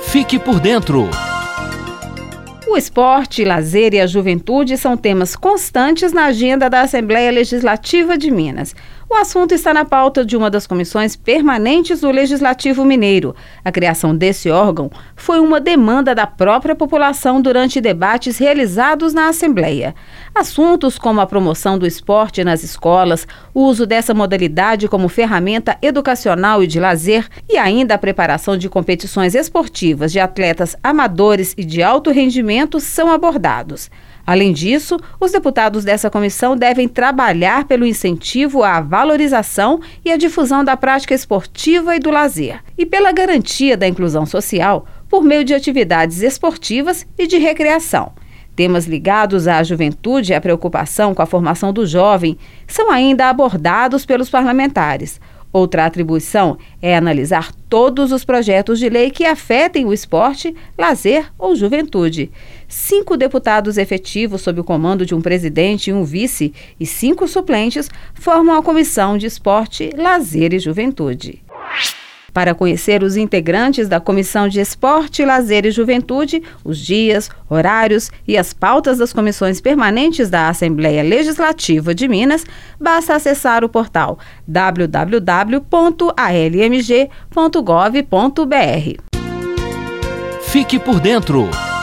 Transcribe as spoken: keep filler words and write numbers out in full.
Fique por dentro. O esporte, lazer e a juventude são temas constantes na agenda da Assembleia Legislativa de Minas. O assunto está na pauta de uma das comissões permanentes do Legislativo Mineiro. A criação desse órgão foi uma demanda da própria população durante debates realizados na Assembleia. Assuntos como a promoção do esporte nas escolas, o uso dessa modalidade como ferramenta educacional e de lazer e ainda a preparação de competições esportivas de atletas amadores e de alto rendimento são abordados. Além disso, os deputados dessa comissão devem trabalhar pelo incentivo à valorização e à difusão da prática esportiva e do lazer, e pela garantia da inclusão social por meio de atividades esportivas e de recreação. Temas ligados à juventude e à preocupação com a formação do jovem são ainda abordados pelos parlamentares. Outra atribuição é analisar todos os projetos de lei que afetem o esporte, lazer ou juventude. Cinco deputados efetivos sob o comando de um presidente e um vice e cinco suplentes formam a Comissão de Esporte, Lazer e Juventude. Para conhecer os integrantes da Comissão de Esporte, Lazer e Juventude, os dias, horários e as pautas das comissões permanentes da Assembleia Legislativa de Minas, basta acessar o portal w w w ponto a l m g ponto gov ponto b r. Fique por dentro.